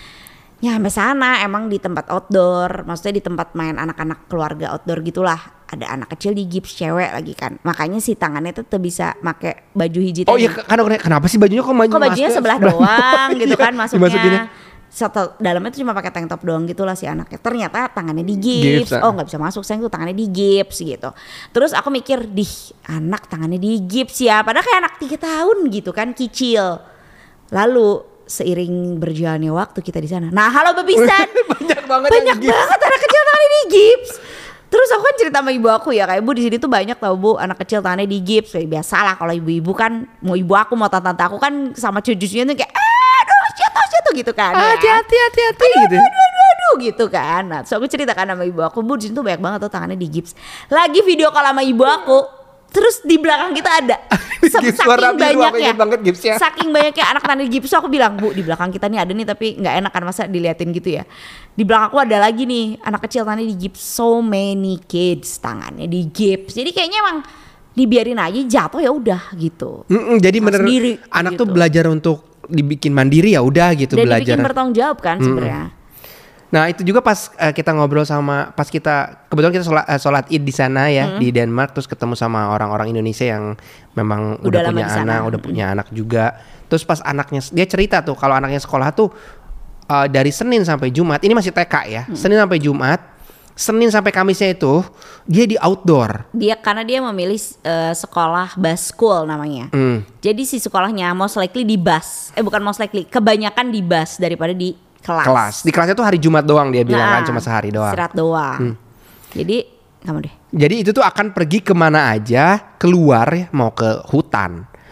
Ya sampai sana emang di tempat outdoor, maksudnya di tempat main anak-anak keluarga outdoor gitulah. Ada anak kecil di gips, cewek lagi kan. Makanya si tangannya tetap bisa pakai baju hijau. Oh iya, kadang kenapa sih bajunya kok baju kok bajunya sebelah doang gitu kan masuknya. Satu dalamnya tuh cuma pakai tank top doang gitulah si anaknya. Ternyata tangannya di gips. gips oh nggak bisa masuk, sayang tuh tangannya di gips gitu. Terus aku mikir, dih anak tangannya di gips ya. Padahal kayak anak tiga tahun gitu kan, kicil. Lalu seiring berjalannya waktu kita di sana. Nah halo bebisan. banyak banget banyak banget anak kecil tangannya di gips. Terus aku kan cerita sama ibu aku ya, kayak bu di sini tuh banyak tau bu anak kecil tangannya di gips. Kayak biasalah kalau ibu-ibu kan, mau ibu aku mau tante-tante aku kan sama cucu-cucunya tuh kayak aduh jatuh jatuh gitu kan. Hati-hati ya. hati-hati aduh, gitu. Aduh, aduh, aduh, gitu kan. Nah, so aku ceritakan sama ibu aku, bu di sini tuh banyak banget tuh tangannya di gips. Lagi video call sama ibu aku, terus di belakang kita ada saking banyaknya, ya. saking banyaknya anak tangan di gips. So aku bilang, bu di belakang kita nih ada nih, tapi nggak enak kan masa diliatin gitu ya. Di belakang aku ada lagi nih anak kecil tangannya di gips, so many kids tangannya di gips. Jadi kayaknya emang dibiarin aja jatuh ya udah gitu. Mm-mm, jadi bener anak gitu. Tuh belajar untuk dibikin mandiri ya udah gitu. Dan belajar. Dan dibikin bertanggung jawab kan sebenarnya. Nah itu juga pas uh, kita ngobrol sama, pas kita kebetulan kita sholat, uh, sholat id di sana ya mm-hmm. di Denmark, terus ketemu sama orang-orang Indonesia yang memang udah, udah punya anak, udah punya mm-hmm. anak juga. Terus pas anaknya, dia cerita tuh kalau anaknya sekolah tuh uh, dari Senin sampai Jumat, ini masih T K ya, mm-hmm. Senin sampai Jumat, Senin sampai Kamisnya itu dia di outdoor. Dia karena dia memilih uh, sekolah bus school namanya. Mm. Jadi si sekolahnya most likely di bus, eh bukan most likely, kebanyakan di bus daripada di kelas. kelas. Di kelasnya tuh hari Jumat doang dia bilang nah, kan, cuma sehari doang. Istirahat doang. Hmm. Jadi kamu deh. Jadi itu tuh akan pergi kemana aja, keluar ya, mau ke hutan.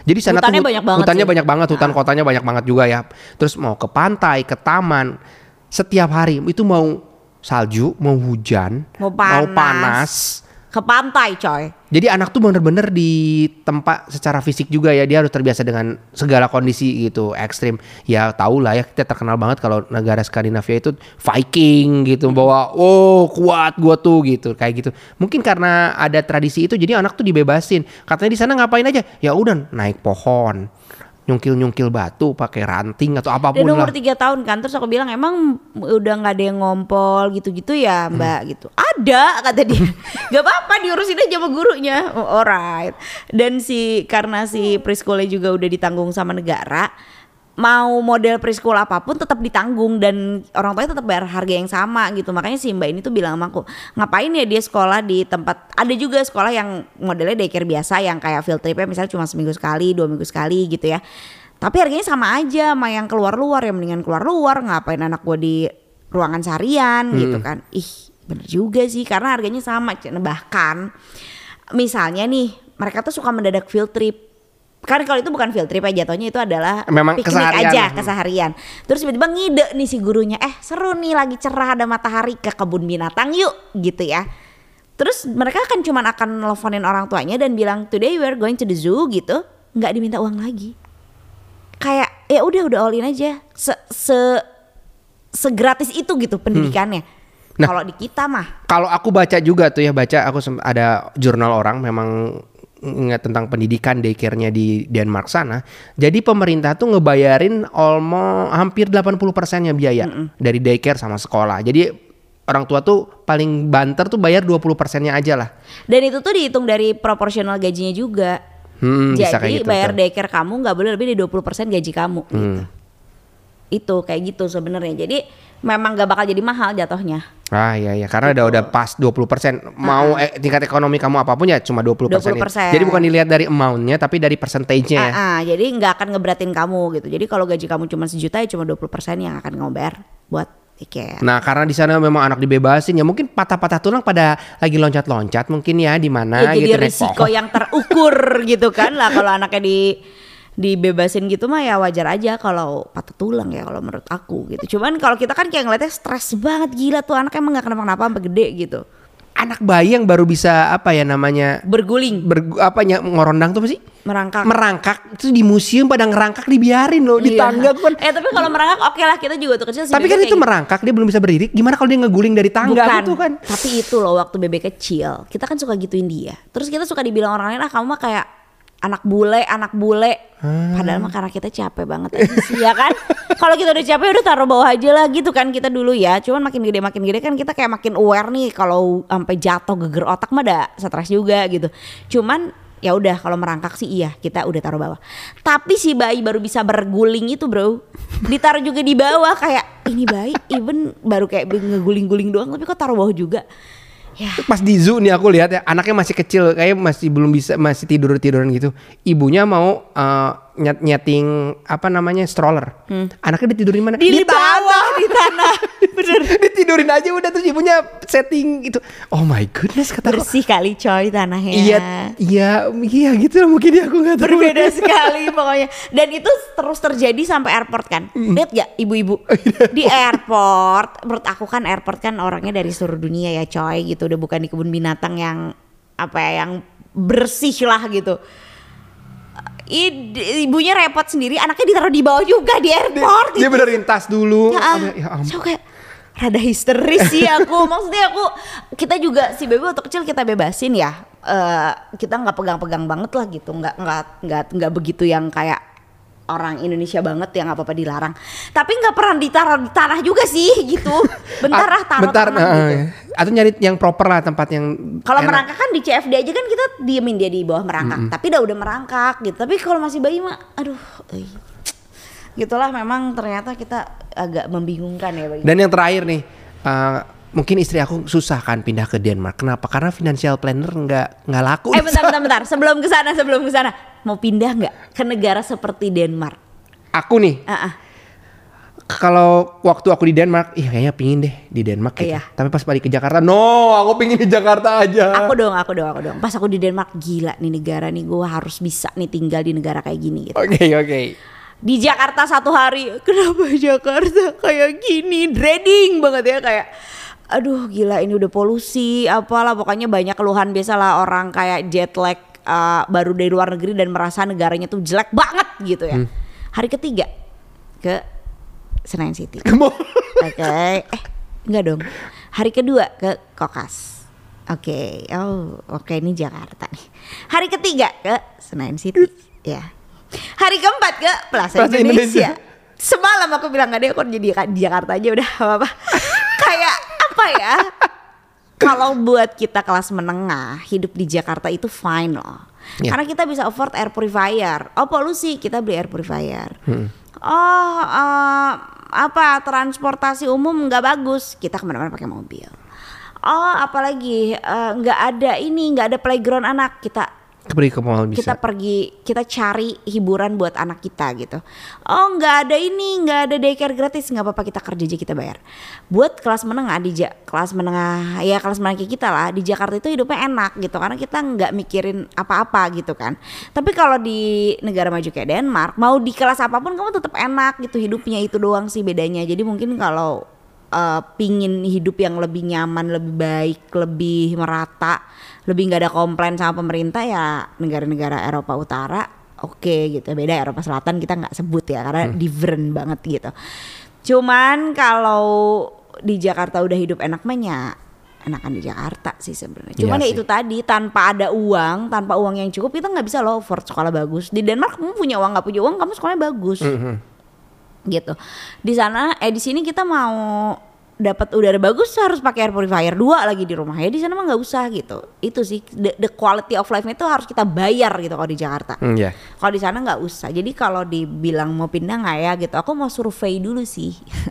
Jadi sana Hutannya tuh banyak banget hutannya sih. banyak banget, hutan Ah. kotanya banyak banget juga ya. Terus mau ke pantai, ke taman, setiap hari itu mau salju, mau hujan, Mau panas. panas. Ke pantai coy. Jadi anak tuh bener-bener di tempat secara fisik juga ya, dia harus terbiasa dengan segala kondisi gitu ekstrim. Ya tau lah ya, kita terkenal banget kalau negara Skandinavia itu Viking gitu, bawa oh kuat gua tuh gitu kayak gitu. Mungkin karena ada tradisi itu jadi anak tuh dibebasin. Katanya di sana ngapain aja? Ya udah naik pohon, nyungkil-nyungkil batu pakai ranting atau apapun Dan lah. umur tiga tahun kan. Terus aku bilang emang udah gak ada yang ngompol gitu-gitu ya mbak Hmm. gitu. Ada kata dia. Gak apa-apa diurusin aja sama gurunya. Oh, alright. Dan si karena si preschoolnya juga udah ditanggung sama negara. Mau model preschool apapun tetap ditanggung. Dan orang tuanya tetap bayar harga yang sama gitu. Makanya si mbak ini tuh bilang sama aku, ngapain ya dia sekolah di tempat. Ada juga sekolah yang modelnya daycare biasa, yang kayak field tripnya misalnya cuma seminggu sekali, dua minggu sekali gitu ya. Tapi harganya sama aja sama yang keluar-luar, yang mendingan keluar-luar, ngapain anak gue di ruangan seharian gitu kan. Ih bener juga sih, karena harganya sama. Bahkan misalnya nih mereka tuh suka mendadak field trip. Kan kalau itu bukan field trip ya, jatuhnya itu adalah Memang piknik keseharian. aja, keseharian. Terus tiba-tiba ngide nih si gurunya, eh seru nih lagi cerah ada matahari, ke kebun binatang yuk gitu ya. Terus mereka kan cuman akan nelfonin orang tuanya dan bilang today we are going to the zoo gitu, nggak diminta uang lagi. Kayak ya udah udah all in aja, se se segratis itu gitu pendidikannya. Nah. Kalau di kita mah Kalau aku baca juga tuh ya, baca aku sem- ada jurnal orang memang ingat tentang pendidikan daycare-nya di Denmark sana. Jadi pemerintah tuh ngebayarin almost hampir delapan puluh persennya biaya Mm-mm. dari daycare sama sekolah. Jadi orang tua tuh paling banter tuh bayar dua puluh persennya aja lah. dan itu tuh dihitung dari proporsional gajinya juga. Hmm, bisa kayak Jadi gitu, bayar tuh. daycare kamu nggak boleh lebih dari dua puluh persen gaji kamu gitu. Hmm. Itu kayak gitu sebenarnya. Jadi memang gak bakal jadi mahal jatuhnya. Ah iya iya, karena udah udah pas dua puluh persen. Mau eh, tingkat ekonomi kamu apapun ya cuma dua puluh persen. dua puluh persen. Jadi bukan dilihat dari amount-nya tapi dari persentage-nya ya. Ah, ah, jadi nggak akan ngeberatin kamu gitu. Jadi kalau gaji kamu cuma sejuta ya cuma dua puluh persen yang akan kamu bayar buat daycare. Nah karena di sana memang anak dibebasin ya, mungkin patah-patah tulang pada lagi loncat-loncat mungkin ya di mana Ya, jadi gitu naik risiko pohon. yang terukur gitu kan lah kalau anaknya di dibebasin gitu mah ya wajar aja kalau patah tulang ya kalau menurut aku gitu. Cuman kalau kita kan kayak ngeliatnya stres banget, gila tuh anak emang nggak kenapa-napa sampai gede gitu. Anak bayi yang baru bisa apa ya namanya Berguling, ber, apa ny- ngorondang tuh apa sih? merangkak. Merangkak itu di museum pada ngerangkak dibiarin loh di Iya. tangga kan. Eh tapi kalau merangkak oke lah, kita juga tuh kecil sih. Tapi kan itu merangkak dia belum bisa berdiri. Gimana kalau dia ngeguling dari tangga Bukan, gitu kan? tapi itu loh waktu bebek kecil kita kan suka gituin dia. Terus kita suka dibilang orang lain, ah kamu mah kayak anak bule, anak bule. Hmm. Padahal mah karena kita capek banget aja sih ya kan. Kalau kita udah capek udah taruh bawah aja lah gitu kan kita dulu ya. Cuman makin gede makin gede kan kita kayak makin aware nih kalau sampai jatuh geger otak mah ada stres juga gitu. Cuman ya udah kalau merangkak sih iya kita udah taruh bawah. Tapi si bayi baru bisa berguling itu bro, ditaruh juga di bawah. Kayak ini bayi even baru kayak ngeguling-guling doang tapi kok taruh bawah juga. Ya. Pas di zoo nih aku lihat ya, anaknya masih kecil, kayak masih belum bisa, masih tidur tiduran gitu. Ibunya mau uh, nyet nyeting apa namanya stroller. Hmm. Anaknya ditidurin mana? Di, di bawah di tanah. Bener. Ditidurin aja udah, terus ibunya setting gitu. Oh my goodness, kata aku. Bersih kali coy tanahnya. Iya, iya, iya gitu lah mungkin ya, aku nggak tahu. Berbeda sekali pokoknya. Dan itu terus terjadi sampai airport kan. Lihat gak ibu-ibu di airport. Menurut aku kan airport kan orangnya dari seluruh dunia ya coy gitu. Udah bukan di kebun binatang yang apa ya, yang bersih lah gitu. I, ibunya repot sendiri, anaknya ditaruh di bawah juga di airport. Dia, dia benerin tas dulu. Ya, ya ampun. so kayak rada histeris sih aku. Maksudnya aku, kita juga si bebe waktu kecil kita bebasin ya. Uh, kita nggak pegang-pegang banget lah gitu, nggak nggak nggak nggak begitu yang kayak orang Indonesia banget yang apa-apa dilarang. Tapi nggak pernah ditaruh di tanah juga sih gitu. Bentar lah taruh Bentar, tanah uh, gitu. Atau nyari yang proper lah, tempat yang Kalau enak. merangkak kan di C F D aja kan kita diemin dia di bawah merangkak. Mm-hmm. Tapi udah udah merangkak gitu. Tapi kalau masih bayi mah, aduh, eh. Gitulah memang ternyata kita agak membingungkan ya bagi. Dan yang terakhir nih, uh, mungkin istri aku susah kan pindah ke Denmark. Kenapa? Karena financial planner nggak nggak laku. Eh bentar bentar bentar. Sebelum ke sana sebelum ke sana, mau pindah nggak ke negara seperti Denmark? Aku nih. Uh-uh. kalau waktu aku di Denmark, ih kayaknya pingin deh di Denmark gitu. Iya. Tapi pas balik ke Jakarta, no, aku pingin di Jakarta aja. Aku dong, aku dong, aku dong. Pas aku di Denmark, gila nih negara nih, gue harus bisa nih tinggal di negara kayak gini gitu. Oke, okay, oke. Okay. Di Jakarta satu hari, kenapa Jakarta kayak gini, dreading banget ya, kayak aduh gila ini udah polusi apalah, pokoknya banyak keluhan. Biasalah orang kayak jet lag uh, baru dari luar negeri dan merasa negaranya tuh jelek banget gitu ya. hmm. Hari ketiga ke Senayan City. Oke, okay. eh enggak dong. Hari kedua ke Kokas. Oke, okay. oh oke okay, ini Jakarta nih. Hari ketiga ke Senayan City, ya. Hari keempat ke Plaza, Plaza Indonesia. Indonesia. Semalam aku bilang gak deh, aku jadi di Jakarta aja udah apa-apa. Kayak apa ya? Kalau buat kita kelas menengah hidup di Jakarta itu fine loh. Yeah. Karena kita bisa afford air purifier. Oh polusi, kita beli air purifier. Hmm. Oh uh, apa transportasi umum nggak bagus, kita kemana-mana pakai mobil. Oh apalagi nggak uh, ada ini, nggak ada playground anak, kita pergi ke mall bisa. Kita pergi, kita cari hiburan buat anak kita gitu. Oh nggak ada ini, nggak ada daycare gratis, nggak apa-apa, kita kerja aja, kita bayar. Buat kelas menengah di ja, kelas menengah ya kelas menengah kayak kita lah di Jakarta itu hidupnya enak gitu, karena kita nggak mikirin apa-apa gitu kan. Tapi kalau di negara maju kayak Denmark, mau di kelas apapun kamu tetap enak gitu hidupnya, itu doang sih bedanya. Jadi mungkin kalau uh, pingin hidup yang lebih nyaman, lebih baik, lebih merata, lebih nggak ada komplain sama pemerintah, ya negara-negara Eropa Utara oke okay, gitu. Beda Eropa Selatan kita nggak sebut ya karena hmm. different banget gitu. Cuman kalau di Jakarta udah hidup enak mah enakan di Jakarta sih sebenarnya. Cuman ya, ya itu tadi, tanpa ada uang, tanpa uang yang cukup kita nggak bisa loh afford sekolah bagus. Di Denmark kamu punya uang, nggak punya uang kamu sekolahnya bagus. Mm-hmm. Gitu. Di sana eh di sini kita mau dapat udara bagus harus pakai air purifier dua lagi di rumah, ya di sana mah nggak usah gitu. Itu sih the, the quality of life-nya itu harus kita bayar gitu kalau di Jakarta. Mm, yeah. Kalau di sana nggak usah. Jadi kalau dibilang mau pindah nggak ya gitu, aku mau survei dulu sih.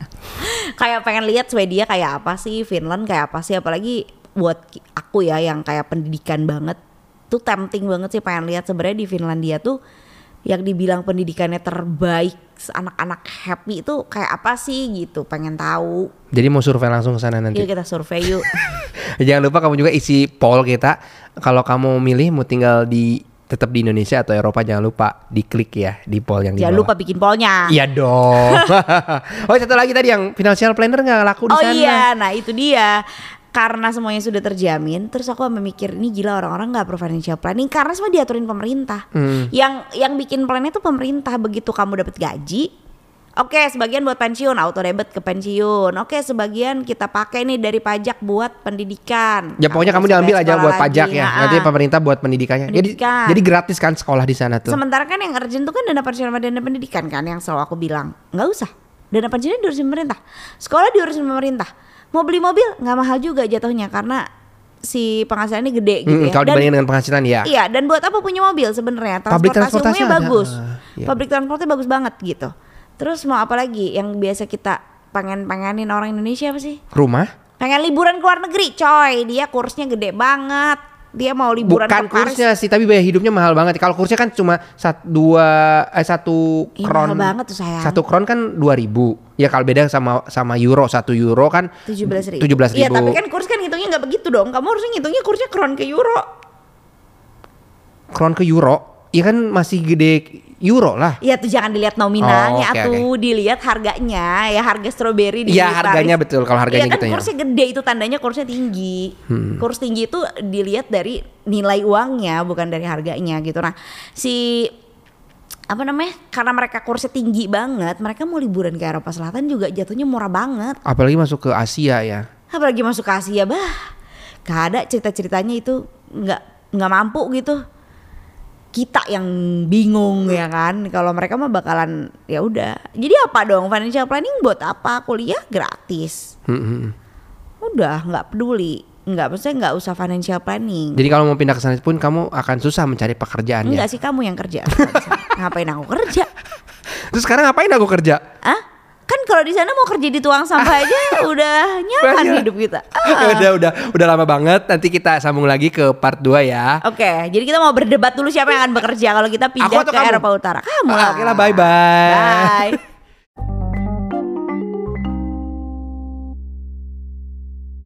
Kayak pengen lihat Swedia kayak apa sih, Finland kayak apa sih, apalagi buat aku ya yang kayak pendidikan banget tuh tempting banget sih pengen lihat sebenarnya di Finlandia tuh yang dibilang pendidikannya terbaik, anak-anak happy itu kayak apa sih gitu, pengen tahu. Jadi mau survei langsung ke sana nanti. Iya kita survei yuk. Jangan lupa kamu juga isi poll kita. Kalau kamu milih mau tinggal di tetap di Indonesia atau Eropa, jangan lupa diklik ya di poll yang di bawah. Jangan lupa bikin pollnya. Iya dong. Oh satu lagi tadi yang financial planner nggak laku di oh, sana. Oh iya, nah itu dia. Karena semuanya sudah terjamin, terus aku memikir ini gila orang-orang nggak perlu financial planning karena semua diaturin pemerintah. Hmm. Yang yang bikin plannya itu pemerintah. Begitu kamu dapat gaji, oke okay, sebagian buat pensiun, auto debit ke pensiun. Oke okay, sebagian kita pakai nih dari pajak buat pendidikan. Ya pokoknya kamu diambil aja buat pajak lagi, ya. Nah, nanti pemerintah buat pendidikannya. Pendidikan. Jadi, jadi gratis kan sekolah di sana tuh. Sementara kan yang urgent tuh kan dana pensiun sama dana pendidikan kan, yang selalu aku bilang nggak usah. Dana pensiunnya diurusin pemerintah, sekolah diurusin pemerintah. Mau beli mobil nggak mahal juga jatuhnya karena si penghasilannya gede gitu hmm, ya. Kalau dibandingin dengan penghasilan ya. Iya, dan buat apa punya mobil sebenarnya? Transportasi umumnya bagus. Uh, iya. Public transportnya bagus banget gitu. Terus mau apa lagi yang biasa kita pengen-pengenin orang Indonesia apa sih? Rumah? Pengen liburan ke luar negeri, coy. Dia kursnya gede banget. Dia mau liburan bukan ke Paris. kursnya sih, tapi biaya hidupnya mahal banget. Kalau kursnya kan cuma satu dua eh satu Ih, kron. Mahal banget tuh sayang. Satu kron kan dua ribu. Ya kalau beda sama sama euro, satu euro kan tujuh belas ribu. tujuh belas ribu. Iya, tapi kan kurs kan ngitungnya nggak begitu dong. Kamu harusnya ngitungnya kursnya kron ke euro. Kron ke euro? Iya kan masih gede euro lah. Iya tuh jangan dilihat nominalnya, oh, okay, tuh okay. Dilihat harganya ya, harga stroberi di Iya harganya Paris. Betul kalau harganya ya, kan gitu ya. Kursnya gede itu tandanya kursnya tinggi. Hmm. Kurs tinggi itu dilihat dari nilai uangnya bukan dari harganya gitu. Nah si apa namanya, karena mereka kursnya tinggi banget, mereka mau liburan ke Eropa Selatan juga jatuhnya murah banget. Apalagi masuk ke Asia ya. Apalagi masuk ke Asia, bah gak ada cerita-ceritanya itu nggak nggak mampu gitu. Kita yang bingung ya kan, kalau mereka mah bakalan ya udah. Jadi apa dong financial planning buat apa? Kuliah gratis. Hmm. Udah nggak peduli, nggak maksudnya nggak usah financial planning. Jadi kalau mau pindah ke sana pun kamu akan susah mencari pekerjaan. Enggak sih, kamu yang kerja. Ngapain aku kerja? Terus sekarang ngapain aku kerja? Ah? Kan kalau di sana mau kerja di tuang sampah aja udah nyaman hidup kita. Ah. udah udah udah lama banget. Nanti kita sambung lagi ke part dua ya. Oke, okay, jadi kita mau berdebat dulu siapa yang akan bekerja kalau kita pindah ke kamu. Eropa Utara. Kamu lah. Oke lah, bye bye. Bye.